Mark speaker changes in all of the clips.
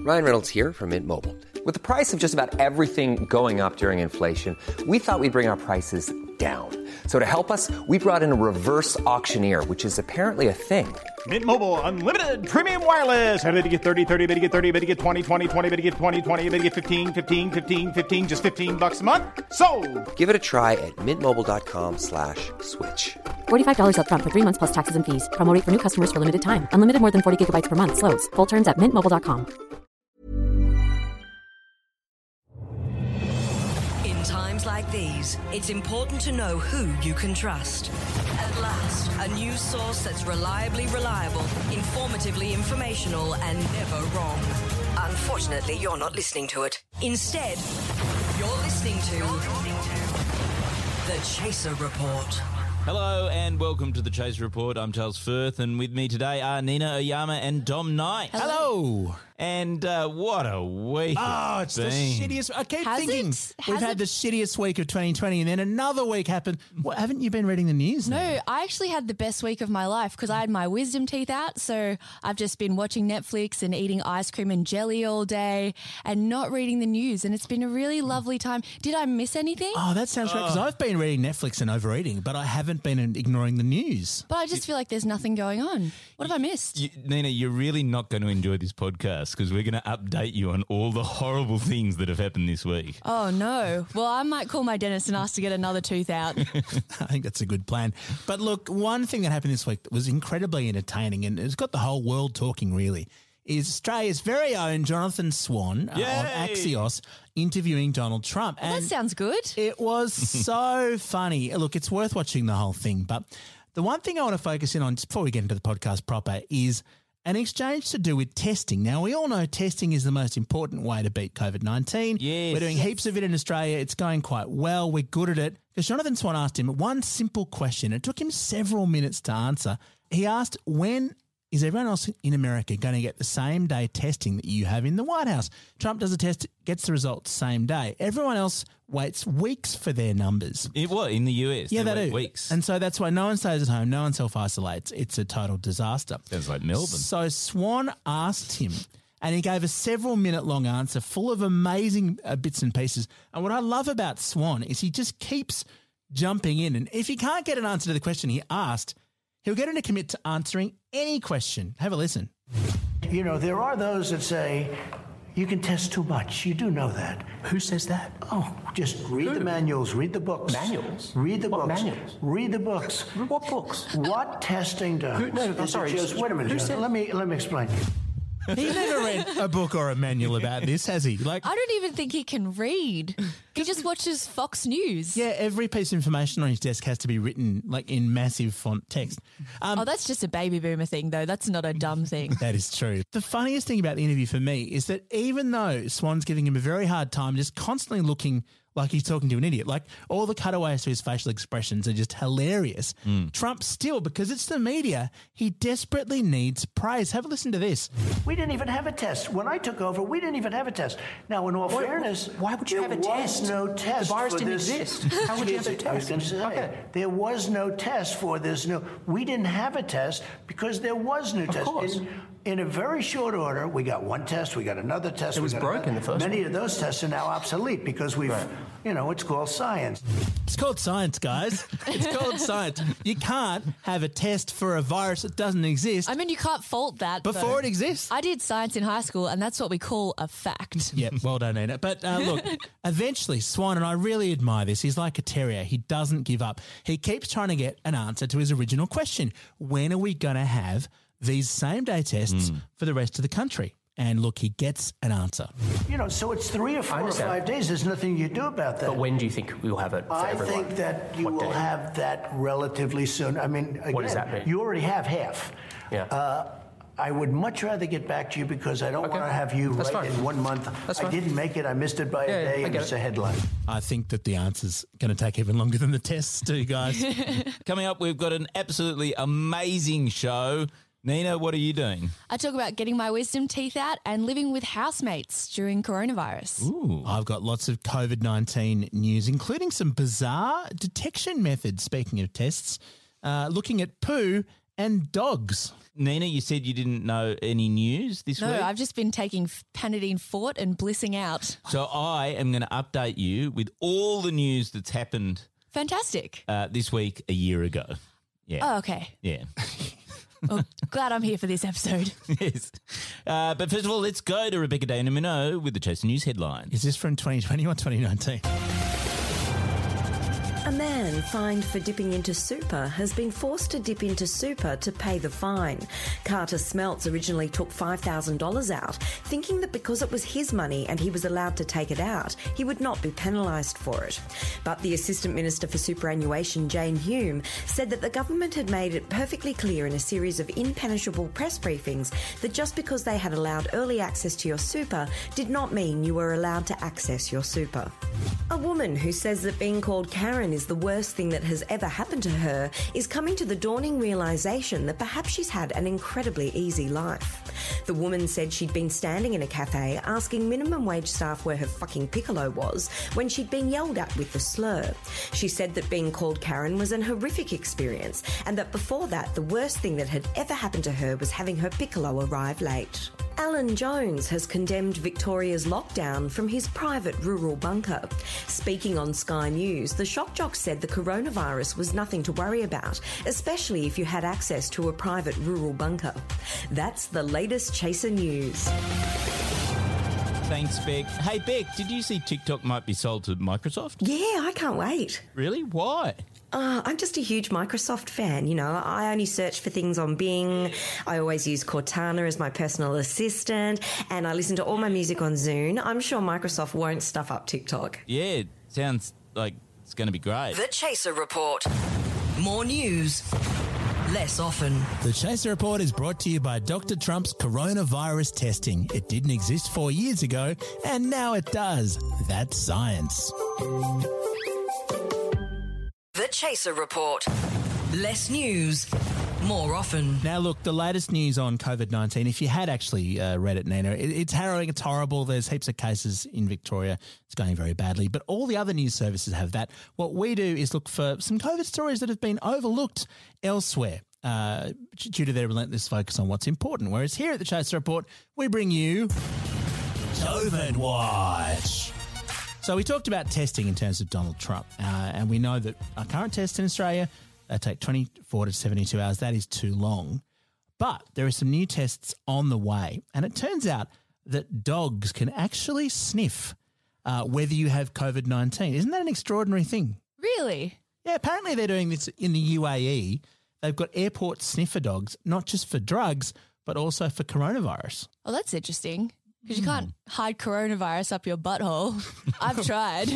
Speaker 1: Ryan Reynolds here from Mint Mobile. With the price of just about everything going up during inflation, we thought we'd bring our prices down. So to help us, we brought in a reverse auctioneer, which is apparently a thing.
Speaker 2: Mint Mobile Unlimited Premium Wireless. How to get 30, 30, bit to get 30, bit to get 20, 20, 20, bit to get 20, 20, bit to get 15, 15, 15, 15, just $15 a month? Sold!
Speaker 1: Give it a try at mintmobile.com/switch.
Speaker 3: $45 up front for 3 months plus taxes and fees. Promo rate for new customers for limited time. Unlimited more than 40 gigabytes per month. Slows full terms at mintmobile.com.
Speaker 4: In times like these, it's important to know who you can trust. At last, a news source that's reliably reliable, informatively informational, and never wrong. Unfortunately, you're not listening to it. Instead, you're listening to The Chaser Report.
Speaker 5: Hello and welcome to the Chaser Report. I'm Charles Firth, and with me today are Nina Oyama and Dom Knight.
Speaker 6: Hello.
Speaker 5: And what a week.
Speaker 6: Oh, it's the shittiest. I keep thinking we've had the shittiest week of 2020 and then another week happened. What, haven't you been reading the news?
Speaker 7: No,
Speaker 6: now?
Speaker 7: I actually had the best week of my life because I had my wisdom teeth out. So I've just been watching Netflix and eating ice cream and jelly all day and not reading the news. And it's been a really lovely time. Did I miss anything?
Speaker 6: Oh, that sounds great because I've been reading Netflix and overeating, but I haven't been ignoring the news.
Speaker 7: But I just feel like there's nothing going on. What have I missed?
Speaker 5: Nina, you're really not going to enjoy this podcast because we're going to update you on all the horrible things that have happened this week.
Speaker 7: Oh, no. Well, I might call my dentist and ask to get another tooth out.
Speaker 6: I think that's a good plan. But look, one thing that happened this week that was incredibly entertaining and it's got the whole world talking really is Australia's very own Jonathan Swan on Axios interviewing Donald Trump.
Speaker 7: Well, that sounds good.
Speaker 6: It was so funny. Look, it's worth watching the whole thing. But the one thing I want to focus in on just before we get into the podcast proper is an exchange to do with testing. Now, we all know testing is the most important way to beat COVID-19.
Speaker 5: Yes.
Speaker 6: We're doing heaps of it in Australia. It's going quite well. We're good at it. Because Jonathan Swan asked him one simple question. It took him several minutes to answer. He asked, when is everyone else in America going to get the same day testing that you have in the White House? Trump does a test, gets the results same day. Everyone else waits weeks for their numbers.
Speaker 5: What, in the US?
Speaker 6: Yeah, they
Speaker 5: wait
Speaker 6: do.
Speaker 5: Weeks.
Speaker 6: And so that's why no one stays at home, no one self-isolates. It's a total disaster.
Speaker 5: Sounds like Melbourne.
Speaker 6: So Swan asked him, and he gave a several-minute-long answer full of amazing bits and pieces. And what I love about Swan is he just keeps jumping in. And if he can't get an answer to the question he asked, he'll get him to commit to answering any question. Have a listen.
Speaker 8: You know, there are those that say you can test too much. You do know that.
Speaker 9: Who says that?
Speaker 8: Oh, just read the manuals, read the books.
Speaker 9: Manuals?
Speaker 8: Read the
Speaker 9: What
Speaker 8: books.
Speaker 9: manuals?
Speaker 8: Read the books.
Speaker 9: What books?
Speaker 8: What testing does?
Speaker 9: No, I'm
Speaker 8: is
Speaker 9: sorry.
Speaker 8: Just, wait a minute.
Speaker 9: Who
Speaker 8: Just,
Speaker 9: said-
Speaker 8: let me explain.
Speaker 6: He never read a book or a manual about this, has he? Like,
Speaker 7: I don't even think he can read. He just watches Fox News.
Speaker 6: yeah, every piece of information on his desk has to be written like in massive font text.
Speaker 7: That's just a baby boomer thing, though. That's not a dumb thing.
Speaker 6: That is true. The funniest thing about the interview for me is that even though Swan's giving him a very hard time, just constantly looking like he's talking to an idiot, like all the cutaways to his facial expressions are just hilarious. Trump still, because it's the media, he desperately needs praise. Have a listen to this.
Speaker 8: We didn't even have a test. When I took over, we didn't even have a test. Now, in all fairness,
Speaker 9: Why would you have a test?
Speaker 8: There was no test.
Speaker 9: The virus
Speaker 8: for
Speaker 9: didn't
Speaker 8: this.
Speaker 9: exist. How would you have a test?
Speaker 8: I was going to say,
Speaker 9: Okay.
Speaker 8: there was no test for this new. We didn't have a test because there was no test.
Speaker 9: course.
Speaker 8: In a very short order, we got one test, we got another test.
Speaker 9: It was
Speaker 8: we got
Speaker 9: broken, the first
Speaker 8: Many
Speaker 9: one.
Speaker 8: of those tests are now obsolete because we've, it's called science.
Speaker 6: It's called science, guys. It's called science. You can't have a test for a virus that doesn't exist
Speaker 7: I mean, you can't fault that.
Speaker 6: before
Speaker 7: though.
Speaker 6: it exists.
Speaker 7: I did science in high school, and that's what we call a fact.
Speaker 6: Yeah, well done, Nina. But look, eventually Swan, and I really admire this, he's like a terrier. He doesn't give up. He keeps trying to get an answer to his original question. When are we going to have these same-day tests for the rest of the country? And look, he gets an answer.
Speaker 8: So it's 3 or 4 or
Speaker 9: understand.
Speaker 8: 5 days. There's nothing you do about that.
Speaker 9: But when do you think we will have it for
Speaker 8: I
Speaker 9: everyone?
Speaker 8: think that you
Speaker 9: What
Speaker 8: will
Speaker 9: day?
Speaker 8: have that relatively soon. I mean, again,
Speaker 9: What does that mean?
Speaker 8: you already have half.
Speaker 9: Yeah.
Speaker 8: I would much rather get back to you because I don't
Speaker 9: Okay.
Speaker 8: want to have you
Speaker 9: That's
Speaker 8: right
Speaker 9: fine.
Speaker 8: in 1 month.
Speaker 9: That's
Speaker 8: I
Speaker 9: fine.
Speaker 8: didn't make it. I missed it by
Speaker 9: Yeah,
Speaker 8: a day,
Speaker 9: I
Speaker 8: and
Speaker 9: get
Speaker 8: it's
Speaker 9: it.
Speaker 8: a headline.
Speaker 6: I think that the answer's going to take even longer than the tests do, guys.
Speaker 5: Coming up, we've got an absolutely amazing show. Nina, what are you doing?
Speaker 7: I talk about getting my wisdom teeth out and living with housemates during coronavirus.
Speaker 5: Ooh.
Speaker 6: I've got lots of COVID-19 news, including some bizarre detection methods, speaking of tests, looking at poo and dogs.
Speaker 5: Nina, you said you didn't know any news this
Speaker 7: No,
Speaker 5: week.
Speaker 7: I've just been taking Panadine Fort and blissing out.
Speaker 5: So I am going to update you with all the news that's happened
Speaker 7: Fantastic.
Speaker 5: this week a year ago. Yeah.
Speaker 7: Oh, okay.
Speaker 5: Yeah.
Speaker 7: Well, glad I'm here for this episode.
Speaker 5: Yes. But first of all, let's go to Rebecca De Nomino with the Chaser News headlines.
Speaker 6: Is this from 2020 or 2019?
Speaker 10: A man fined for dipping into super has been forced to dip into super to pay the fine. Carter Smeltz originally took $5,000 out, thinking that because it was his money and he was allowed to take it out, he would not be penalised for it. But the Assistant Minister for Superannuation, Jane Hume, said that the government had made it perfectly clear in a series of impenetrable press briefings that just because they had allowed early access to your super did not mean you were allowed to access your super. A woman who says that being called Karen is the worst thing that has ever happened to her is coming to the dawning realisation that perhaps she's had an incredibly easy life. The woman said she'd been standing in a cafe asking minimum wage staff where her fucking piccolo was when she'd been yelled at with the slur. She said that being called Karen was an horrific experience and that before that the worst thing that had ever happened to her was having her piccolo arrive late. Alan Jones has condemned Victoria's lockdown from his private rural bunker. Speaking on Sky News, the shock jock said the coronavirus was nothing to worry about, especially if you had access to a private rural bunker. That's the latest Chaser News.
Speaker 5: Thanks, Beck. Hey, Beck, did you see TikTok might be sold to Microsoft?
Speaker 10: Yeah, I can't wait.
Speaker 5: Really? Why?
Speaker 10: I'm just a huge Microsoft fan, you know. I only search for things on Bing. I always use Cortana as my personal assistant, and I listen to all my music on Zune. I'm sure Microsoft won't stuff up TikTok.
Speaker 5: Yeah, it sounds like it's going to be great.
Speaker 4: The Chaser Report. More news, less often.
Speaker 6: The Chaser Report is brought to you by Dr. Trump's coronavirus testing. It didn't exist 4 years ago, and now it does. That's science.
Speaker 4: The Chaser Report. Less news, more often.
Speaker 6: Now, look, the latest news on COVID-19, if you had actually read it, Nina, it's harrowing, it's horrible. There's heaps of cases in Victoria. It's going very badly. But all the other news services have that. What we do is look for some COVID stories that have been overlooked elsewhere due to their relentless focus on what's important. Whereas here at the Chaser Report, we bring you COVID Watch. So we talked about testing in terms of Donald Trump, and we know that our current tests in Australia, they take 24 to 72 hours. That is too long. But there are some new tests on the way, and it turns out that dogs can actually sniff whether you have COVID-19. Isn't that an extraordinary thing?
Speaker 7: Really?
Speaker 6: Yeah, apparently they're doing this in the UAE. They've got airport sniffer dogs, not just for drugs, but also for coronavirus.
Speaker 7: Oh, that's interesting. Because you can't hide coronavirus up your butthole. I've tried.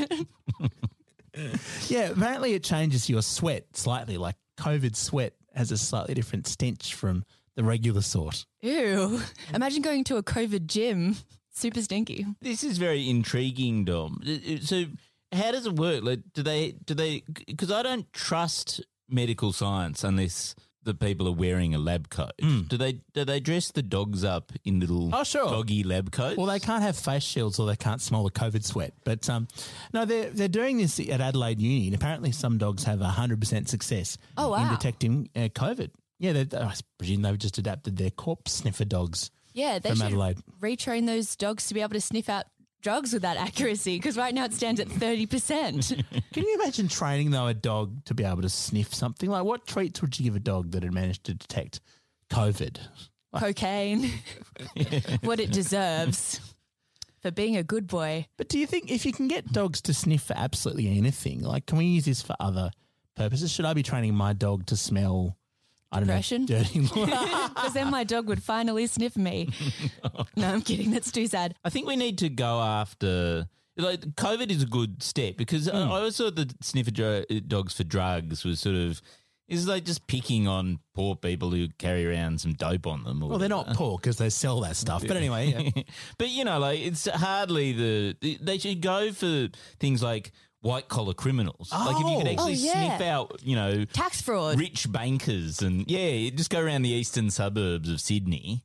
Speaker 6: Yeah, apparently it changes your sweat slightly. Like COVID sweat has a slightly different stench from the regular sort.
Speaker 7: Ew. Imagine going to a COVID gym. Super stinky.
Speaker 5: This is very intriguing, Dom. So how does it work? Like, do they, because I don't trust medical science unless the people are wearing a lab coat. Do they dress the dogs up in little doggy lab coats?
Speaker 6: Well, they can't have face shields or they can't smell the COVID sweat. But no, they're doing this at Adelaide Uni, and apparently some dogs have 100% success in detecting COVID. Yeah, I presume they've just adapted their corpse sniffer dogs
Speaker 7: Yeah, they
Speaker 6: from
Speaker 7: should
Speaker 6: Adelaide.
Speaker 7: retrain those dogs to be able to sniff out drugs with that accuracy, because right now it stands at 30%.
Speaker 6: Can you imagine training, though, a dog to be able to sniff something? Like, what treats would you give a dog that had managed to detect COVID?
Speaker 7: Cocaine. What it deserves for being a good boy.
Speaker 6: But do you think if you can get dogs to sniff for absolutely anything, like, can we use this for other purposes? Should I be training my dog to smell,
Speaker 7: Depression?
Speaker 6: dirty?
Speaker 7: Because then my dog would finally sniff me. No, I'm kidding. That's too sad.
Speaker 5: I think we need to go after, like, COVID is a good step because I always thought the sniffer dogs for drugs was sort of, is like just picking on poor people who carry around some dope on them.
Speaker 6: Well, they're not poor because they sell that stuff. But anyway. Yeah.
Speaker 5: But, you know, like, it's hardly they should go for things like white collar criminals. Like, if you could actually sniff out, you know,
Speaker 7: tax fraud,
Speaker 5: rich bankers, and just go around the eastern suburbs of Sydney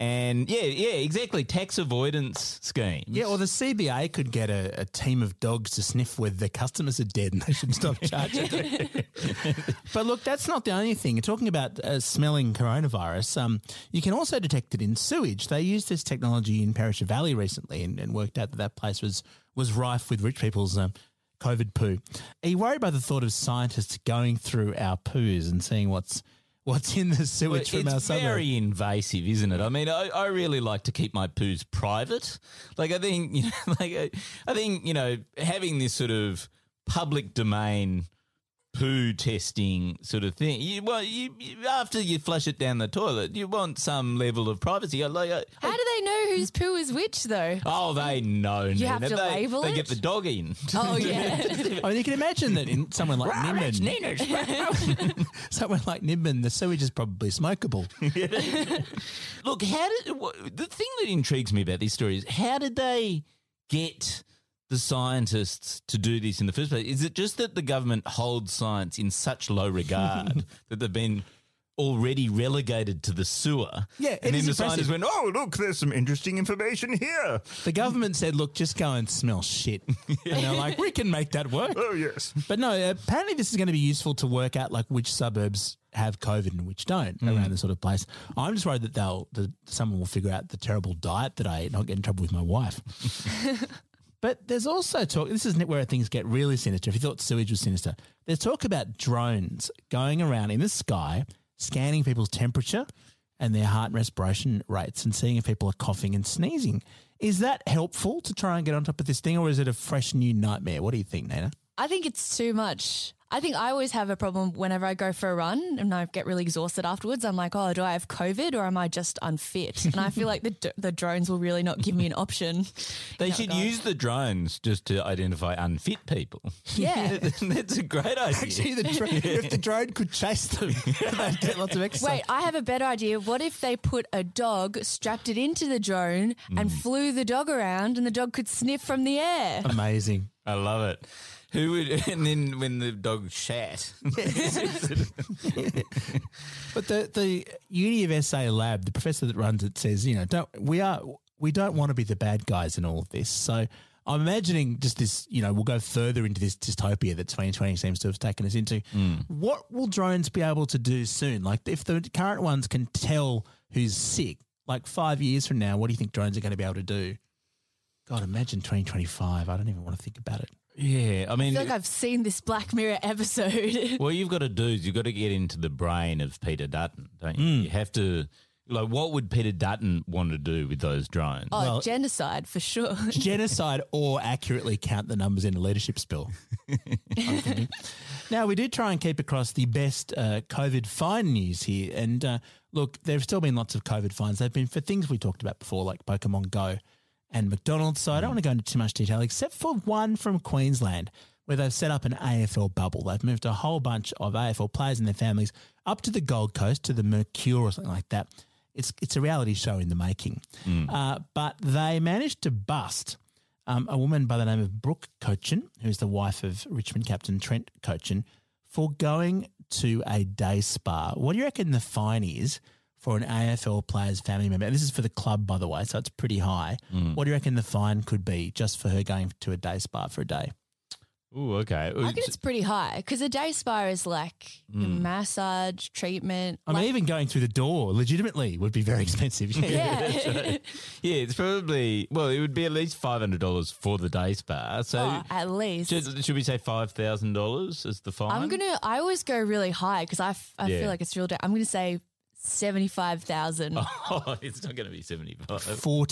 Speaker 5: And yeah, exactly. Tax avoidance schemes.
Speaker 6: Yeah, or the CBA could get a team of dogs to sniff whether their customers are dead and they should stop charging them. But look, that's not the only thing. You're talking about smelling coronavirus. You can also detect it in sewage. They used this technology in Perisher Valley recently and worked out that place was rife with rich people's COVID poo. Are you worried by the thought of scientists going through our poos and seeing what's in the sewage from our
Speaker 5: It's
Speaker 6: suburb?
Speaker 5: very invasive, isn't it? I mean, I really like to keep my poos private. Like, I think, having this sort of public domain poo testing sort of thing. After you flush it down the toilet, you want some level of privacy.
Speaker 7: How do they know whose poo is which, though?
Speaker 5: Oh, they know.
Speaker 7: You have to
Speaker 5: they,
Speaker 7: label
Speaker 5: They
Speaker 7: it?
Speaker 5: get the dog in.
Speaker 7: Oh, yeah.
Speaker 6: I mean, you can imagine that in someone like Nimbin, someone like Nimbin, the sewage is probably smokable.
Speaker 5: Look, the thing that intrigues me about this story is how did they get the scientists to do this in the first place? Is it just that the government holds science in such low regard that they've been already relegated to the sewer?
Speaker 6: Yeah,
Speaker 5: and
Speaker 6: it
Speaker 5: then
Speaker 6: is
Speaker 5: the
Speaker 6: impressive.
Speaker 5: scientists went, oh, look, there's some interesting information here.
Speaker 6: The government said, look, just go and smell shit. And they're like, we can make that work.
Speaker 5: Oh, yes.
Speaker 6: But no, apparently this is going to be useful to work out like which suburbs have COVID and which don't around this sort of place. I'm just worried that someone will figure out the terrible diet that I ate and I'll get in trouble with my wife. But there's also talk, this is where things get really sinister. If you thought sewage was sinister, there's talk about drones going around in the sky, scanning people's temperature and their heart and respiration rates and seeing if people are coughing and sneezing. Is that helpful to try and get on top of this thing, or is it a fresh new nightmare? What do you think, Nana?
Speaker 7: I think it's too much. I think I always have a problem whenever I go for a run and I get really exhausted afterwards. I'm like, oh, do I have COVID or am I just unfit? And I feel like the drones will really not give me an option.
Speaker 5: They should use the drones just to identify unfit people.
Speaker 7: Yeah.
Speaker 5: That's a great idea.
Speaker 6: Actually, if the drone could chase them, they'd get lots of exercise.
Speaker 7: Wait, I have a better idea. What if they put a dog, strapped it into the drone and flew the dog around and the dog could sniff from the air?
Speaker 6: Amazing.
Speaker 5: I love it. Who would, and then when the dog shat.
Speaker 6: But the Uni of SA lab, the professor that runs it says, we don't want to be the bad guys in all of this. So I'm imagining just this, we'll go further into this dystopia that 2020 seems to have taken us into. What will drones be able to do soon? Like if the current ones can tell who's sick, like 5 years from now, what do you think drones are going to be able to do? God, imagine 2025. I don't even want to think about it.
Speaker 5: Yeah, I mean,
Speaker 7: I feel like I've seen this Black Mirror episode.
Speaker 5: What you've got to do is you've got to get into the brain of Peter Dutton, don't you? You have to, what would Peter Dutton want to do with those drones?
Speaker 7: Oh, genocide for sure.
Speaker 6: Genocide or accurately count the numbers in a leadership spill. I'm thinking. Now, we do try and keep across the best COVID fine news here. And look, there have still been lots of COVID fines. They've been for things we talked about before, like Pokemon Go and McDonald's. So I don't want to go into too much detail, except for one from Queensland, where they've set up an AFL bubble. They've moved a whole bunch of AFL players and their families up to the Gold Coast, to the Mercure or something like that. It's a reality show in the making. But they managed to bust a woman by the name of Brooke Cochin, who's the wife of Richmond captain Trent Cochin, for going to a day spa. What do you reckon the fine is for an AFL player's family member? And this is for the club, by the way, so it's pretty high. What do you reckon the fine could be just for her going to a day spa for a day?
Speaker 5: Oh, okay.
Speaker 7: I think it's pretty high because a day spa is like massage, treatment.
Speaker 6: I mean, even going through the door legitimately would be very expensive.
Speaker 7: Yeah.
Speaker 5: Yeah, it's probably, it would be at least $500 for the day spa. So
Speaker 7: at least.
Speaker 5: Should we say $5,000 as the fine?
Speaker 7: I always go really high because I feel like it's real. I'm going to say 75,000.
Speaker 5: Oh, it's not going to be 75.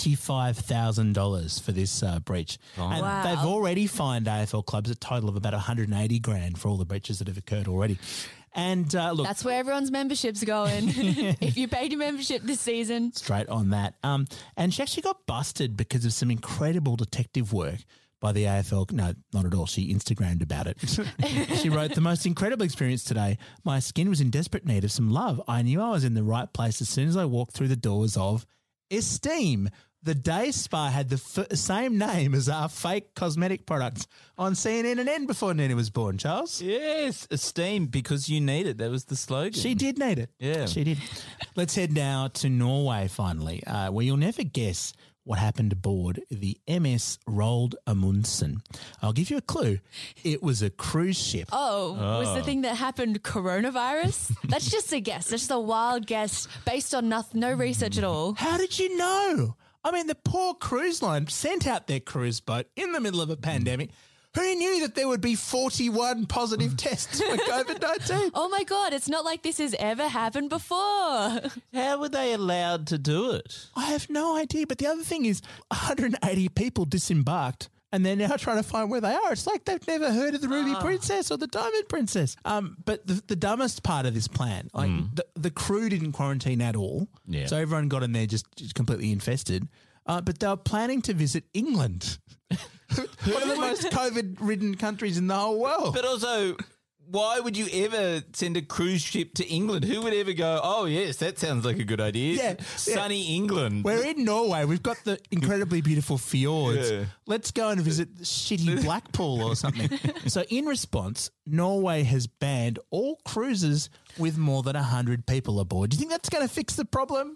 Speaker 6: $45,000 for this breach. And
Speaker 7: Wow.
Speaker 6: they've already fined AFL clubs a total of about $180,000 for all the breaches that have occurred already. And look,
Speaker 7: That's where everyone's membership's going. If you paid your membership this season.
Speaker 6: straight on that. And she actually got busted because of some incredible detective work by the AFL. No, not at all. She Instagrammed about it. She wrote, "The most incredible experience today. My skin was in desperate need of some love. I knew I was in the right place as soon as I walked through the doors of Esteem, The day spa had the same name as our fake cosmetic products on CNN before Nina was born, Charles.
Speaker 5: Yes, esteem because you need it. That was the slogan.
Speaker 6: She did need it.
Speaker 5: Yeah.
Speaker 6: She did. Let's head now to Norway finally, where you'll never guess what happened aboard the MS Roald Amundsen. I'll give you a clue. It was a cruise ship.
Speaker 7: Was the thing that happened coronavirus? That's just a guess. That's just a wild guess based on no research at all.
Speaker 6: How did you know? I mean, the poor cruise line sent out their cruise boat in the middle of a pandemic. Who knew that there would be 41 positive tests for COVID-19?
Speaker 7: Oh, my God. It's not like this has ever happened before.
Speaker 5: How were they allowed to do it?
Speaker 6: I have no idea. But the other thing is 180 people disembarked and they're now trying to find where they are. It's like they've never heard of the Ruby Princess or the Diamond Princess. But the dumbest part of this plan, like the crew didn't quarantine at all.
Speaker 5: Yeah.
Speaker 6: So everyone got in there just completely infested. But they were planning to visit England. One of the most COVID-ridden countries in the whole world.
Speaker 5: But also, why would you ever send a cruise ship to England? Who would ever go, oh, yes, that sounds like a good idea.
Speaker 6: Yeah,
Speaker 5: Sunny England.
Speaker 6: We're in Norway. We've got the incredibly beautiful fjords.
Speaker 5: Yeah.
Speaker 6: Let's go and visit shitty Blackpool or something. So in response, Norway has banned all cruises with more than 100 people aboard. Do you think that's going to fix the problem?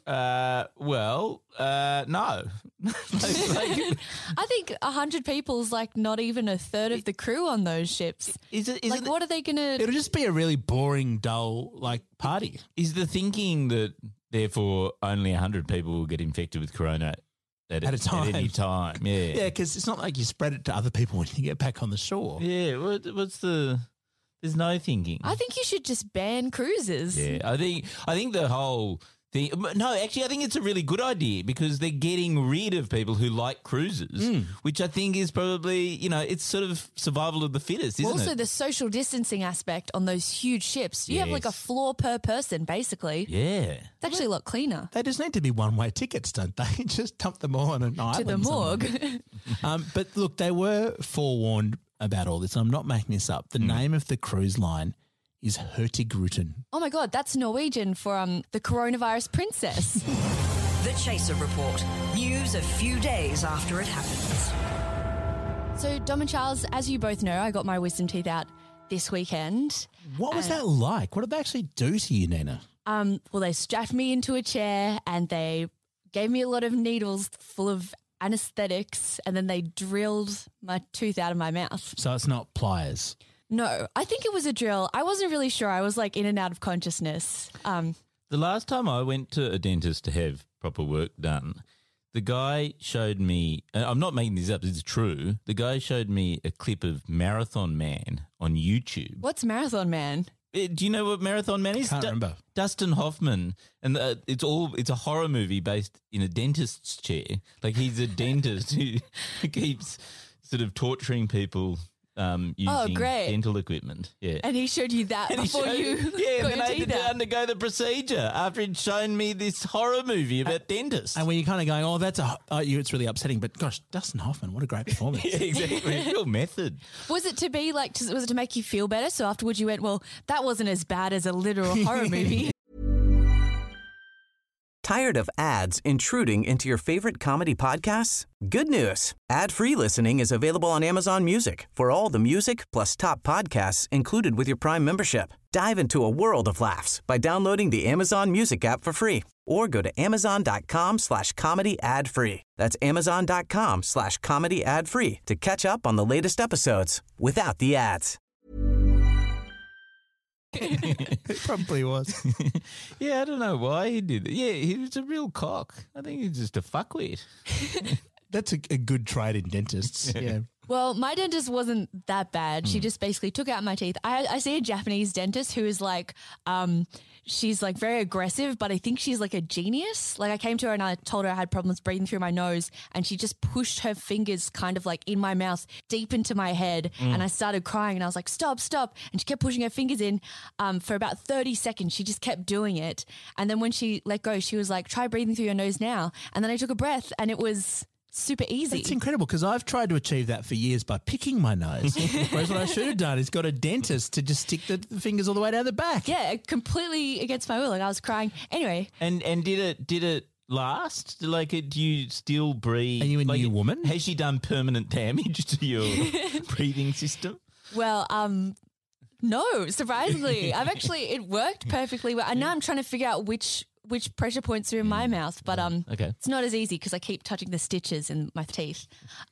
Speaker 5: No.
Speaker 7: I think 100 people's like not even a third of the crew on those ships. What are they going to...
Speaker 6: It'll just be a really boring, dull, party.
Speaker 5: Is the thinking that therefore only 100 people will get infected with corona at a time? At any time, yeah.
Speaker 6: Yeah, because it's not like you spread it to other people when you get back on the shore.
Speaker 5: Yeah, what's the... There's no thinking.
Speaker 7: I think you should just ban cruises.
Speaker 5: Yeah, I think the whole thing. No, actually, I think it's a really good idea because they're getting rid of people who like cruises, which I think is probably it's sort of survival of the fittest, isn't it?
Speaker 7: Also, the social distancing aspect on those huge ships. You have like a floor per person, basically.
Speaker 5: Yeah,
Speaker 7: it's actually a lot cleaner.
Speaker 6: They just need to be one-way tickets, don't they? Just dump them all on an island
Speaker 7: to the morgue.
Speaker 6: But look, they were forewarned about all this. I'm not making this up. The name of the cruise line is Hurtigruten.
Speaker 7: Oh my God, that's Norwegian for the coronavirus princess.
Speaker 4: The Chaser Report. News a few days after it happens.
Speaker 7: So, Dom and Charles, as you both know, I got my wisdom teeth out this weekend.
Speaker 6: What was that like? What did they actually do to you, Nina?
Speaker 7: Well, they strapped me into a chair and they gave me a lot of needles full of anesthetics, and then they drilled my tooth out of my mouth.
Speaker 6: So it's not pliers?
Speaker 7: No, I think it was a drill. I wasn't really sure. I was like in and out of consciousness.
Speaker 5: The last time I went to a dentist to have proper work done, the guy showed me, I'm not making this up, it's true, the guy showed me a clip of Marathon Man on YouTube.
Speaker 7: What's Marathon Man?
Speaker 5: Do you know what Marathon Man is?
Speaker 6: Can't remember.
Speaker 5: Dustin Hoffman, and it's a horror movie based in a dentist's chair. Like he's a dentist who keeps sort of torturing people using dental equipment. Yeah,
Speaker 7: and he showed you that before you got
Speaker 5: and then I
Speaker 7: your teeth
Speaker 5: had to
Speaker 7: out.
Speaker 5: undergo the procedure after he'd shown me this horror movie about dentists.
Speaker 6: And when you're kind of going, it's really upsetting, but gosh, Dustin Hoffman, what a great performance.
Speaker 5: Yeah, exactly. Real method.
Speaker 7: Was it to be like, was it to make you feel better? So afterwards you went, well, that wasn't as bad as a literal horror movie.
Speaker 11: Tired of ads intruding into your favorite comedy podcasts? Good news. Ad-free listening is available on Amazon Music for all the music plus top podcasts included with your Prime membership. Dive into a world of laughs by downloading the Amazon Music app for free or go to amazon.com/comedy ad-free. That's amazon.com/comedy ad-free to catch up on the latest episodes without the ads.
Speaker 6: It probably was.
Speaker 5: Yeah, I don't know why he did it. Yeah, he was a real cock. I think he's just a fuckwit.
Speaker 6: That's a good trade in dentists. Yeah.
Speaker 7: Well, my dentist wasn't that bad. She just basically took out my teeth. I see a Japanese dentist who is like, she's like very aggressive, but I think she's like a genius. Like I came to her and I told her I had problems breathing through my nose, and she just pushed her fingers kind of like in my mouth deep into my head, and I started crying and I was like, stop. And she kept pushing her fingers in for about 30 seconds. She just kept doing it. And then when she let go, she was like, try breathing through your nose now. And then I took a breath and it was super easy.
Speaker 6: It's incredible because I've tried to achieve that for years by picking my nose. Whereas what I should have done is got a dentist to just stick the fingers all the way down the back.
Speaker 7: Yeah, completely against my will. Like I was crying. Anyway.
Speaker 5: And did it last? Like, do you still breathe?
Speaker 6: Are you a new woman?
Speaker 5: Has she done permanent damage to your breathing system?
Speaker 7: Well, no, surprisingly. It worked perfectly well. And now I'm trying to figure out which pressure points are in my mouth, but
Speaker 5: Okay.
Speaker 7: it's not as easy because I keep touching the stitches in my teeth.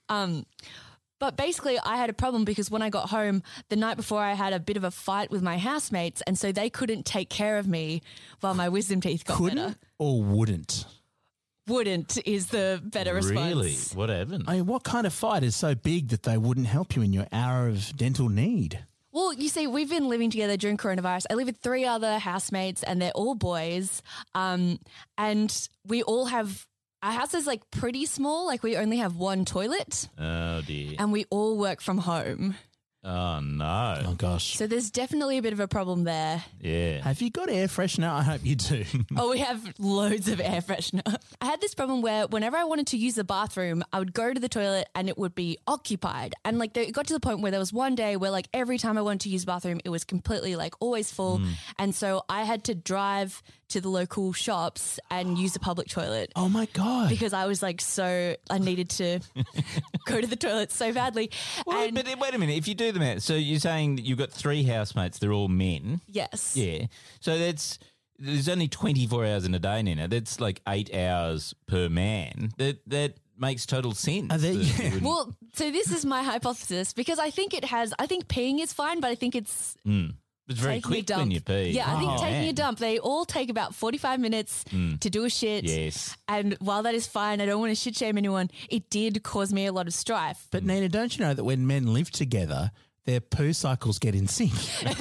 Speaker 7: But basically, I had a problem because when I got home the night before, I had a bit of a fight with my housemates, and so they couldn't take care of me while my wisdom teeth got
Speaker 6: Couldn't
Speaker 7: better.
Speaker 6: or wouldn't?
Speaker 7: Wouldn't is the better response.
Speaker 5: Really? What happened?
Speaker 6: I mean, what kind of fight is so big that they wouldn't help you in your hour of dental need?
Speaker 7: Well, you see, we've been living together during coronavirus. I live with 3 other housemates and they're all boys. And we all have, our house is like pretty small. Like we only have one toilet
Speaker 5: Oh, dear.
Speaker 7: and we all work from home.
Speaker 5: Oh, no.
Speaker 6: Oh, gosh.
Speaker 7: So there's definitely a bit of a problem there.
Speaker 5: Yeah.
Speaker 6: Have you got air freshener? I hope you do.
Speaker 7: Oh, we have loads of air freshener. I had this problem where whenever I wanted to use the bathroom, I would go to the toilet and it would be occupied. And like it got to the point where there was one day where like every time I wanted to use the bathroom, it was completely like always full. And so I had to drive to the local shops and use the public toilet.
Speaker 6: Oh, my God.
Speaker 7: Because I was like I needed to go to the toilet so badly.
Speaker 5: Well,
Speaker 7: And
Speaker 5: but wait a minute. If you do the math, so you're saying that you've got 3 housemates, they're all men.
Speaker 7: yes.
Speaker 5: Yeah. So there's only 24 hours in a day, Nina. That's like 8 hours per man. That makes total sense.
Speaker 6: Are they-
Speaker 5: that you
Speaker 6: yeah.
Speaker 5: wouldn't-
Speaker 7: Well, so this is my hypothesis because I think peeing is fine, but I think it's
Speaker 5: it's very
Speaker 7: taking a
Speaker 5: quick
Speaker 7: dump.
Speaker 5: when you pee.
Speaker 7: Yeah, I think
Speaker 5: Oh,
Speaker 7: taking
Speaker 5: man.
Speaker 7: a dump, they all take about 45 minutes to do a shit.
Speaker 5: Yes.
Speaker 7: And while that is fine, I don't want to shit shame anyone, it did cause me a lot of strife.
Speaker 6: But, Nina, don't you know that when men live together, their poo cycles get in sync?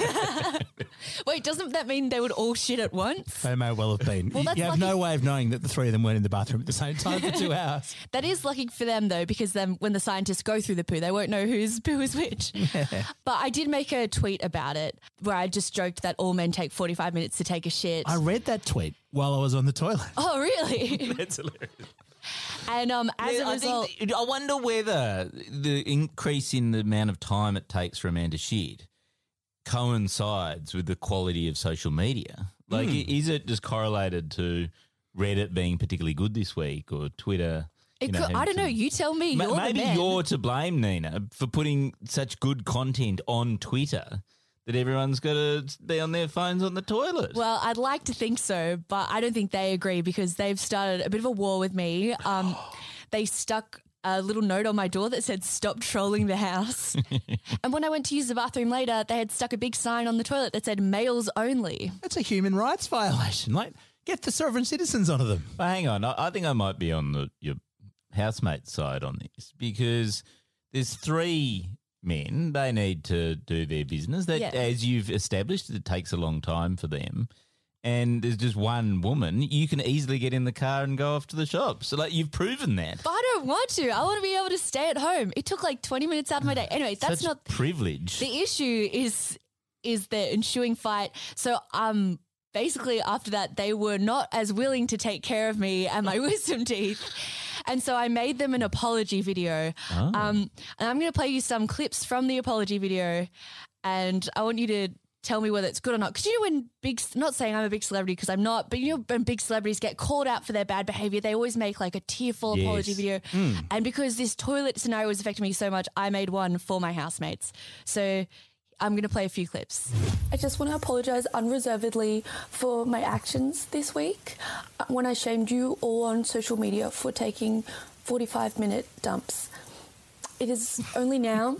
Speaker 7: Wait, doesn't that mean they would all shit at once?
Speaker 6: They may well have been.
Speaker 7: Well, that's
Speaker 6: you have
Speaker 7: lucky.
Speaker 6: no way of knowing that the 3 of them weren't in the bathroom at the same time for 2 hours.
Speaker 7: That is lucky for them, though, because then when the scientists go through the poo, they won't know whose poo is which. But I did make a tweet about it where I just joked that all men take 45 minutes to take a shit.
Speaker 6: I read that tweet while I was on the toilet.
Speaker 7: Oh, really?
Speaker 5: That's hilarious.
Speaker 7: And as a
Speaker 5: I
Speaker 7: result...
Speaker 5: I wonder whether the increase in the amount of time it takes for a man to shit coincides with the quality of social media. Like, is it just correlated to Reddit being particularly good this week or Twitter?
Speaker 7: It could, I don't know. You tell me. You're
Speaker 5: Maybe
Speaker 7: the man.
Speaker 5: you're to blame, Nina, for putting such good content on Twitter that everyone's got to be on their phones on the toilet.
Speaker 7: Well, I'd like to think so, but I don't think they agree because they've started a bit of a war with me. They stuck a little note on my door that said, "Stop trolling the house." And when I went to use the bathroom later, they had stuck a big sign on the toilet that said, "Males only."
Speaker 6: That's a human rights violation. Like, get the sovereign citizens onto them.
Speaker 5: But hang on, I think I might be on your housemate's side on this because there's 3 men. They need to do their business. That,
Speaker 7: Yeah.
Speaker 5: as you've established, it takes a long time for them. And there's just one woman. You can easily get in the car and go off to the shop. So, like, you've proven that.
Speaker 7: But I don't want to. I want to be able to stay at home. It took like 20 minutes out of my day. Anyway, that's
Speaker 5: Such
Speaker 7: not
Speaker 5: privilege.
Speaker 7: the issue. Is the ensuing fight. So basically after that, they were not as willing to take care of me and my wisdom teeth. And so I made them an apology video. And I'm going to play you some clips from the apology video. And I want you to tell me whether it's good or not. Because you know when not saying I'm a big celebrity because I'm not, but you know when big celebrities get called out for their bad behaviour, they always make like a tearful apology video. And because this toilet scenario was affecting me so much, I made one for my housemates. So I'm going to play a few clips.
Speaker 12: I just want to apologise unreservedly for my actions this week when I shamed you all on social media for taking 45-minute dumps. It is only now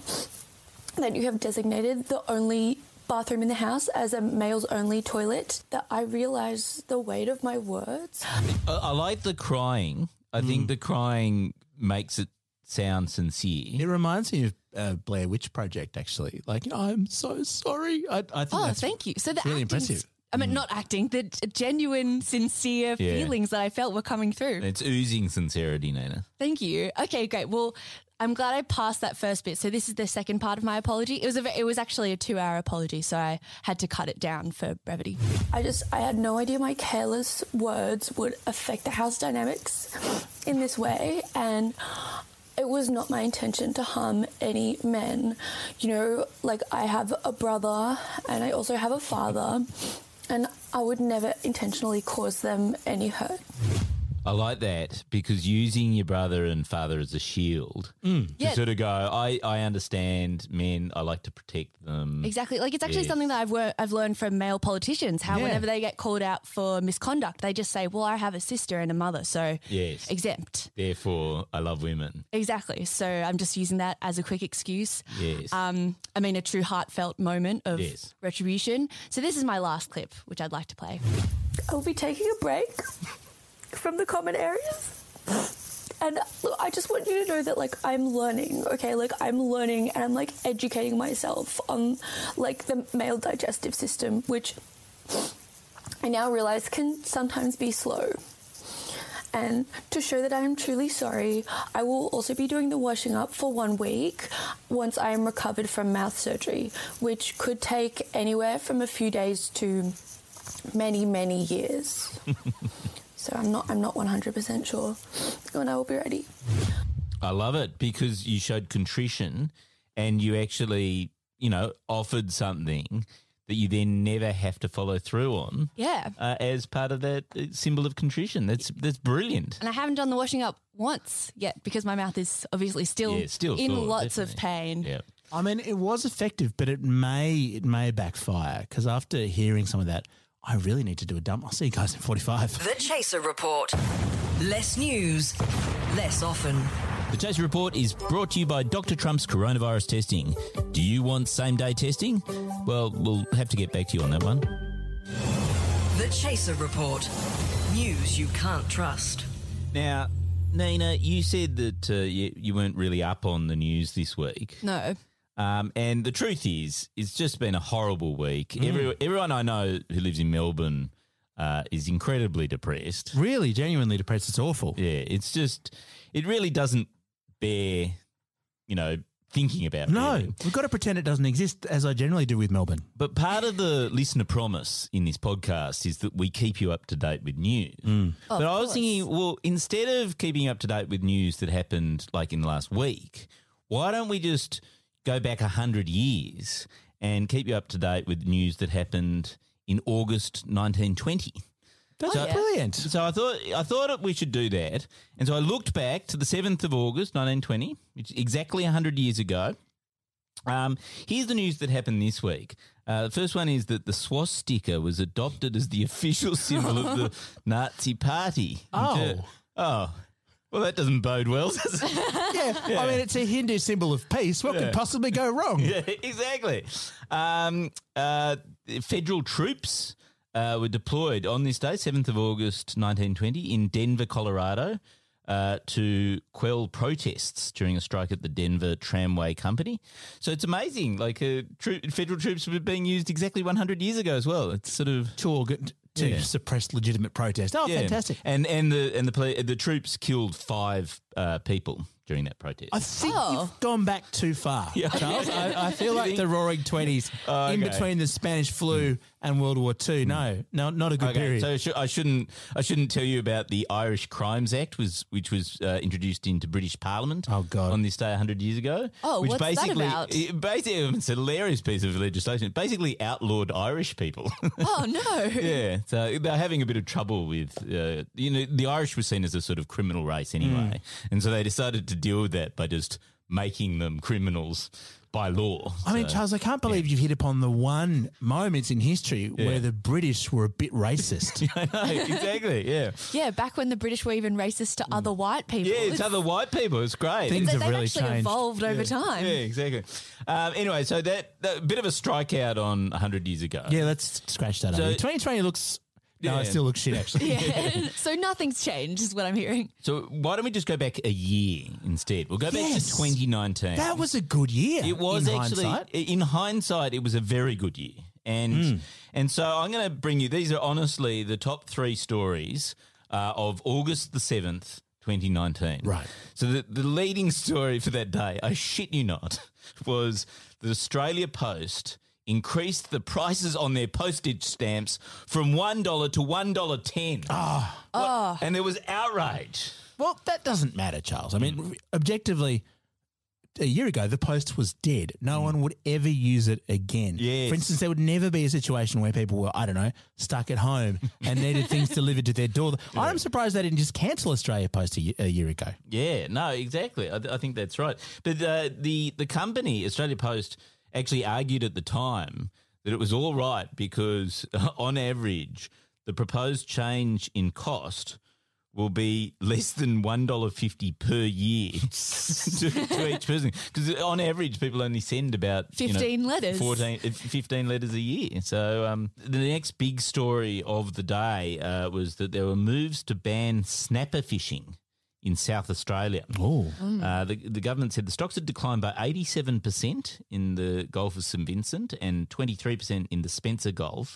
Speaker 12: that you have designated the only bathroom in the house as a males-only toilet that I realise the weight of my words.
Speaker 5: I like the crying. I think the crying makes it sound sincere.
Speaker 6: It reminds me of Blair Witch Project, actually. Like, I'm so sorry. I think that's
Speaker 7: thank you. So the
Speaker 6: really
Speaker 7: acting's-
Speaker 6: impressive.
Speaker 7: I mean, not acting, the genuine, sincere feelings that I felt were coming through.
Speaker 5: It's oozing sincerity, Nina.
Speaker 7: Thank you. Okay, great. Well, I'm glad I passed that first bit. So this is the second part of my apology. It was actually a 2-hour apology, so I had to cut it down for brevity.
Speaker 12: I had no idea my careless words would affect the house dynamics in this way, and it was not my intention to harm any men. You know, like I have a brother and I also have a father, and I would never intentionally cause them any hurt.
Speaker 5: I like that because using your brother and father as a shield to
Speaker 7: Yeah.
Speaker 5: sort of go, I understand men, I like to protect them.
Speaker 7: Exactly. Like it's actually
Speaker 5: Yes.
Speaker 7: something that I've learned from male politicians, how
Speaker 6: Yeah.
Speaker 7: whenever they get called out for misconduct, they just say, well, I have a sister and a mother, so
Speaker 5: Yes.
Speaker 7: exempt.
Speaker 5: Therefore, I love women.
Speaker 7: Exactly. So I'm just using that as a quick excuse.
Speaker 5: Yes.
Speaker 7: I mean, a true heartfelt moment of
Speaker 5: Yes.
Speaker 7: retribution. So this is my last clip, which I'd like to play.
Speaker 12: I'll be taking a break from the common areas. And look, I just want you to know that, like, I'm learning, okay? Like, I'm learning and I'm, like, educating myself on, like, the male digestive system, which I now realise can sometimes be slow. And to show that I am truly sorry, I will also be doing the washing up for 1 week once I am recovered from mouth surgery, which could take anywhere from a few days to many, many years. So I'm not 100% sure when I will be ready.
Speaker 5: I love it because you showed contrition and you actually, offered something that you then never have to follow through on.
Speaker 7: Yeah.
Speaker 5: As part of that symbol of contrition. That's brilliant.
Speaker 7: And I haven't done the washing up once yet because my mouth is obviously still, in
Speaker 5: sore,
Speaker 7: lots of
Speaker 5: definitely.
Speaker 7: pain.
Speaker 5: Yeah.
Speaker 6: I mean, it was effective, but it may backfire because after hearing some of that, I really need to do a dump. I'll see you guys in 45.
Speaker 4: The Chaser Report. Less news, less often.
Speaker 5: The Chaser Report is brought to you by Dr. Trump's coronavirus testing. Do you want same-day testing? Well, we'll have to get back to you on that one.
Speaker 4: The Chaser Report. News you can't trust.
Speaker 5: Now, Nina, you said that you weren't really up on the news this week.
Speaker 7: No.
Speaker 5: And the truth is, it's just been a horrible week. Everyone I know who lives in Melbourne is incredibly depressed.
Speaker 6: Really, genuinely depressed. It's awful.
Speaker 5: Yeah, it's just, it really doesn't bear, thinking about.
Speaker 6: No,
Speaker 5: really.
Speaker 6: we've got to pretend it doesn't exist, as I generally do with Melbourne.
Speaker 5: But part of the listener promise in this podcast is that we keep you up to date with news. But I was thinking, well, instead of keeping up to date with news that happened like in the last week, why don't we just go back 100 years and keep you up to date with news that happened in August 1920?
Speaker 6: That's brilliant.
Speaker 5: So I thought we should do that. And so I looked back to the 7th of August 1920, which is exactly 100 years ago. Here's the news that happened this week. The first one is that the swastika was adopted as the official symbol of the Nazi Party.
Speaker 6: Oh.
Speaker 5: Well, that doesn't bode well, does it?
Speaker 6: Yeah. I mean, it's a Hindu symbol of peace. What could possibly go wrong?
Speaker 5: Yeah, exactly. Federal troops were deployed on this day, 7th of August 1920, in Denver, Colorado, to quell protests during a strike at the Denver Tramway Company. So it's amazing. Like federal troops were being used exactly 100 years ago as well. It's sort of
Speaker 6: to suppress legitimate protest. Oh, fantastic!
Speaker 5: And the troops killed 5 people during that protest.
Speaker 6: I think you've gone back too far, Charles. I feel like the Roaring 20s, in between the Spanish flu and World War II. No, not a good period.
Speaker 5: So I shouldn't tell you about the Irish Crimes Act, which was introduced into British Parliament.
Speaker 6: Oh God!
Speaker 5: On this day 100 years ago.
Speaker 7: Oh,
Speaker 5: which
Speaker 7: what's that about?
Speaker 5: Basically, it's a hilarious piece of legislation. It basically outlawed Irish people.
Speaker 7: Oh no!
Speaker 5: Yeah, so they're having a bit of trouble with, the Irish were seen as a sort of criminal race anyway, and so they decided to deal with that by just making them criminals by law.
Speaker 6: I mean, Charles, I can't believe you've hit upon the one moment in history where the British were a bit racist.
Speaker 5: I know, exactly, yeah.
Speaker 7: Yeah, back when the British were even racist to other white people.
Speaker 5: Yeah, it's other white people. It's great.
Speaker 6: Things have
Speaker 7: They've
Speaker 6: really
Speaker 7: actually
Speaker 6: changed.
Speaker 7: evolved over time.
Speaker 5: Yeah, exactly. Anyway, so that bit of a strikeout on 100 years ago.
Speaker 6: Yeah, let's scratch that
Speaker 5: So-
Speaker 6: up. 2020 looks... No, it
Speaker 5: Yeah.
Speaker 6: still looks shit, actually.
Speaker 7: Yeah. So nothing's changed, is what I'm hearing.
Speaker 5: So why don't we just go back a year instead? We'll go back
Speaker 6: Yes.
Speaker 5: to 2019.
Speaker 6: That was a good year.
Speaker 5: It was
Speaker 6: in
Speaker 5: actually,
Speaker 6: hindsight.
Speaker 5: in hindsight, it was a very good year. And so I'm going to bring you, these are honestly the top 3 stories of August the 7th, 2019.
Speaker 6: Right.
Speaker 5: So the leading story for that day, I shit you not, was the Australia Post increased the prices on their postage stamps from $1 to $1.10. And there was outrage.
Speaker 6: Well, that doesn't matter, Charles. I mean, objectively, a year ago, the post was dead. No one would ever use it again.
Speaker 5: Yes.
Speaker 6: For instance, there would never be a situation where people were, I don't know, stuck at home and needed things delivered to their door. I'm surprised they didn't just cancel Australia Post a year ago.
Speaker 5: Yeah, no, exactly. I think that's right. But the company, Australia Post, actually argued at the time that it was all right because on average, the proposed change in cost will be less than $1.50 per year to each person. Because on average, people only send about
Speaker 7: 15 letters.
Speaker 5: 15 letters a year. So the next big story of the day was that there were moves to ban snapper fishing in South Australia.
Speaker 6: Oh.
Speaker 5: The government said the stocks had declined by 87% in the Gulf of St Vincent and 23% in the Spencer Gulf.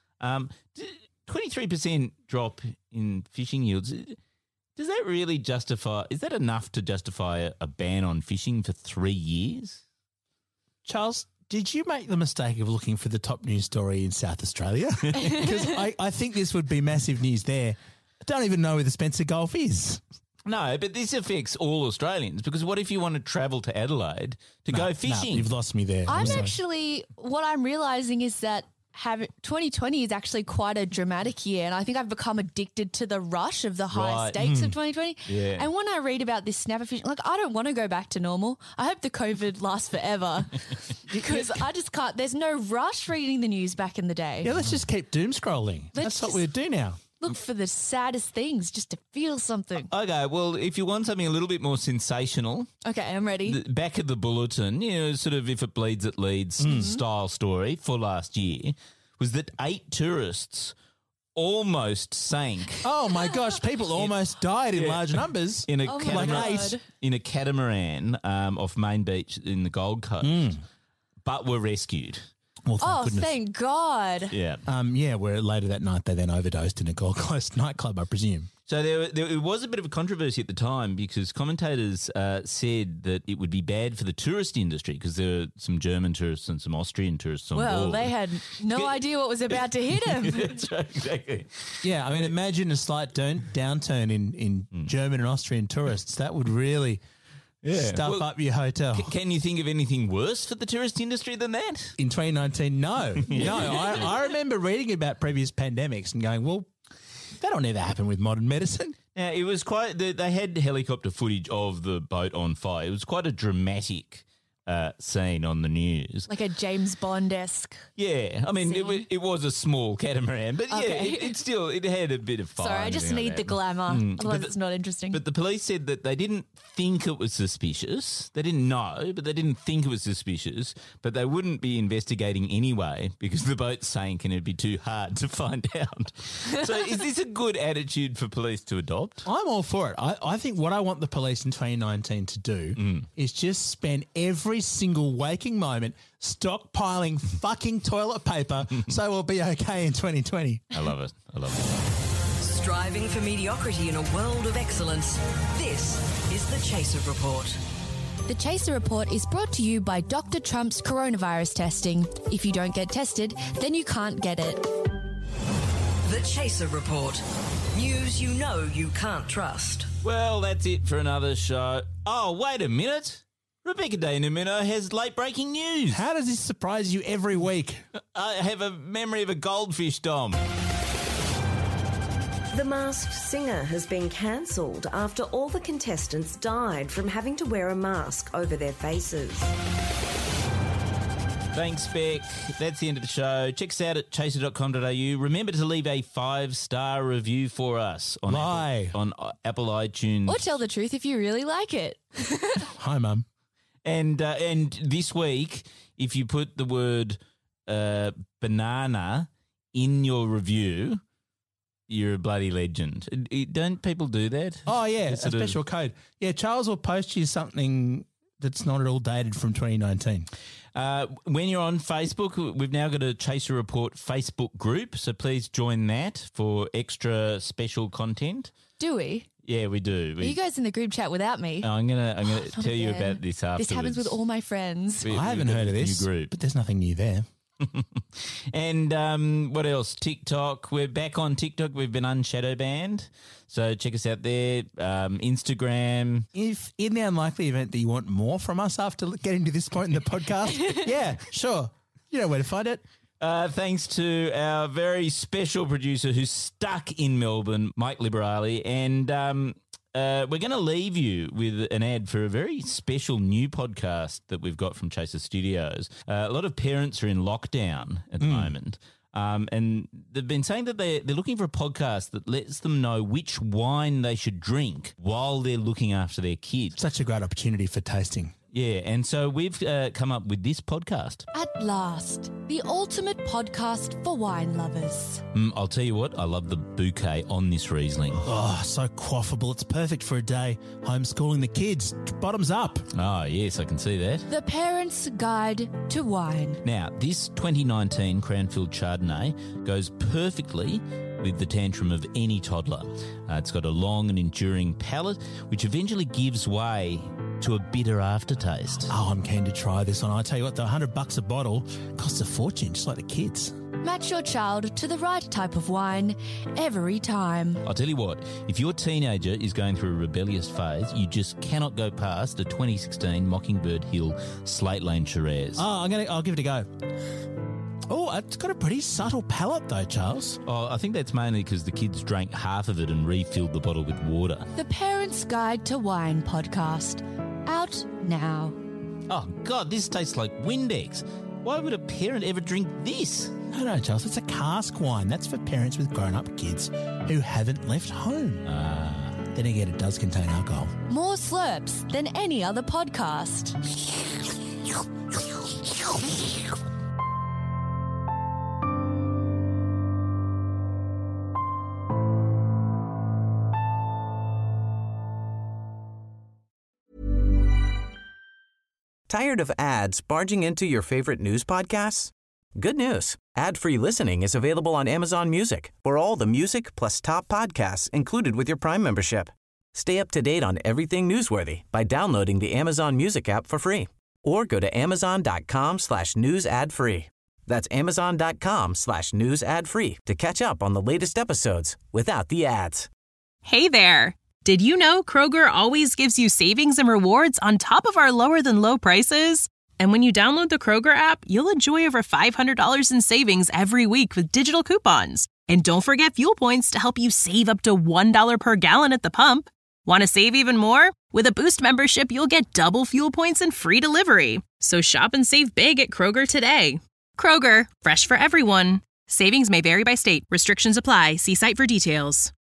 Speaker 5: 23% drop in fishing yields. Does that really justify – is that enough to justify a ban on fishing for 3 years?
Speaker 6: Charles, did you make the mistake of looking for the top news story in South Australia? Because I think this would be massive news there. I don't even know where the Spencer Gulf is.
Speaker 5: No, but this affects all Australians because what if you want to travel to Adelaide to go fishing?
Speaker 6: No, you've lost me there.
Speaker 7: What I'm realising is that 2020 is actually quite a dramatic year, and I think I've become addicted to the rush of the high stakes of 2020.
Speaker 5: Yeah.
Speaker 7: And when I read about this snapper fishing, I don't want to go back to normal. I hope the COVID lasts forever because I just can't. There's no rush reading the news back in the day.
Speaker 6: Yeah, let's just keep doom scrolling. That's what we do now.
Speaker 7: Look for the saddest things just to feel something.
Speaker 5: Okay, well, if you want something a little bit more sensational.
Speaker 7: Okay, I'm ready.
Speaker 5: The back of the bulletin, sort of if it bleeds, it leads style story for last year was that 8 tourists almost sank.
Speaker 6: Oh, my gosh, people almost died in large numbers.
Speaker 5: In a catamaran off Main Beach in the Gold Coast, but were rescued.
Speaker 6: Well,
Speaker 7: thank God.
Speaker 5: Yeah.
Speaker 6: Where later that night they then overdosed in a Gold Coast nightclub, I presume.
Speaker 5: So there was a bit of a controversy at the time because commentators said that it would be bad for the tourist industry because there were some German tourists and some Austrian tourists on board.
Speaker 7: Well, they had no idea what was about to hit them.
Speaker 5: That's right, exactly.
Speaker 6: Yeah, I mean, imagine a slight downturn in German and Austrian tourists. That would really... stuff up your hotel.
Speaker 5: Can you think of anything worse for the tourist industry than that?
Speaker 6: In 2019, no. No, I remember reading about previous pandemics and going, well, that'll never happen with modern medicine.
Speaker 5: Now, it was quite – they had helicopter footage of the boat on fire. It was quite a dramatic scene on the news.
Speaker 7: Like a James Bond-esque.
Speaker 5: Yeah. I mean, it was a small catamaran, but it had a bit of fire.
Speaker 7: Sorry, I just need the glamour. Otherwise it's not interesting.
Speaker 5: But the police said that they didn't think it was suspicious. They didn't know, but they didn't think it was suspicious, but they wouldn't be investigating anyway because the boat sank and it'd be too hard to find out. So is this a good attitude for police to adopt?
Speaker 6: I'm all for it. I think what I want the police in 2019 to do is just spend every single waking moment stockpiling fucking toilet paper so we'll be okay in 2020.
Speaker 5: I love it.
Speaker 4: Striving for mediocrity in a world of excellence. This is the Chaser Report.
Speaker 7: The Chaser Report is brought to you by Dr. Trump's coronavirus testing. If you don't get tested, then you can't get it.
Speaker 4: The Chaser Report. News you know you can't trust.
Speaker 5: Well, that's it for another show. Oh, wait a minute. Rebecca De Numino has late-breaking news.
Speaker 6: How does this surprise you every week?
Speaker 5: I have a memory of a goldfish, Dom.
Speaker 10: The Masked Singer has been cancelled after all the contestants died from having to wear a mask over their faces.
Speaker 5: Thanks, Beck. That's the end of the show. Check us out at chaser.com.au. Remember to leave a 5-star review for us on Apple iTunes.
Speaker 7: Or tell the truth if you really like it.
Speaker 6: Hi, Mum.
Speaker 5: And this week, if you put the word banana in your review, you're a bloody legend. Don't people do that?
Speaker 6: Oh, yeah, a special code. Yeah, Charles will post you something that's not at all dated from 2019.
Speaker 5: When you're on Facebook, we've now got a Chaser Report Facebook group, so please join that for extra special content.
Speaker 7: Do we?
Speaker 5: Yeah, we do.
Speaker 7: Are you guys in the group chat without me?
Speaker 5: I'm gonna tell you about this afterwards.
Speaker 7: This happens with all my friends.
Speaker 6: I haven't heard of this,
Speaker 5: group.
Speaker 6: but there's nothing new there.
Speaker 5: And what else? TikTok. We're back on TikTok. We've been unshadow banned. So check us out there. Instagram.
Speaker 6: If in the unlikely event that you want more from us after getting to this point in the podcast, yeah, sure. You know where to find it.
Speaker 5: Thanks to our very special producer who's stuck in Melbourne, Mike Liberali. And we're going to leave you with an ad for a very special new podcast that we've got from Chaser Studios. A lot of parents are in lockdown at the moment. And they've been saying that they're looking for a podcast that lets them know which wine they should drink while they're looking after their kids.
Speaker 6: Such a great opportunity for tasting.
Speaker 5: Yeah, and so we've come up with this podcast.
Speaker 7: At last, the ultimate podcast for wine lovers.
Speaker 5: I'll tell you what, I love the bouquet on this Riesling.
Speaker 6: Oh, so quaffable. It's perfect for a day homeschooling the kids. Bottoms up.
Speaker 5: Oh, yes, I can see that.
Speaker 7: The Parent's Guide to Wine.
Speaker 5: Now, this 2019 Cranfield Chardonnay goes perfectly with the tantrum of any toddler. It's got a long and enduring palate, which eventually gives way to a bitter aftertaste.
Speaker 6: Oh, I'm keen to try this one. I tell you what, the $100 a bottle costs a fortune, just like the kids.
Speaker 7: Match your child to the right type of wine every time.
Speaker 5: I'll tell you what, if your teenager is going through a rebellious phase, you just cannot go past a 2016 Mockingbird Hill Slate Lane Shiraz.
Speaker 6: Oh, I'll give it a go. Oh, it's got a pretty subtle palate though, Charles.
Speaker 5: Oh, I think that's mainly because the kids drank half of it and refilled the bottle with water.
Speaker 7: The Parent's Guide to Wine podcast. Out now.
Speaker 5: Oh, God, this tastes like Windex. Why would a parent ever drink this?
Speaker 6: No, Charles, it's a cask wine. That's for parents with grown-up kids who haven't left home. Then again, it does contain alcohol.
Speaker 7: More slurps than any other podcast.
Speaker 11: Tired of ads barging into your favorite news podcasts? Good news. Ad-free listening is available on Amazon Music for all the music plus top podcasts included with your Prime membership. Stay up to date on everything newsworthy by downloading the Amazon Music app for free or go to amazon.com/news ad free. That's amazon.com/news ad free to catch up on the latest episodes without the ads.
Speaker 13: Hey there. Did you know Kroger always gives you savings and rewards on top of our lower-than-low prices? And when you download the Kroger app, you'll enjoy over $500 in savings every week with digital coupons. And don't forget fuel points to help you save up to $1 per gallon at the pump. Want to save even more? With a Boost membership, you'll get double fuel points and free delivery. So shop and save big at Kroger today. Kroger, fresh for everyone. Savings may vary by state. Restrictions apply. See site for details.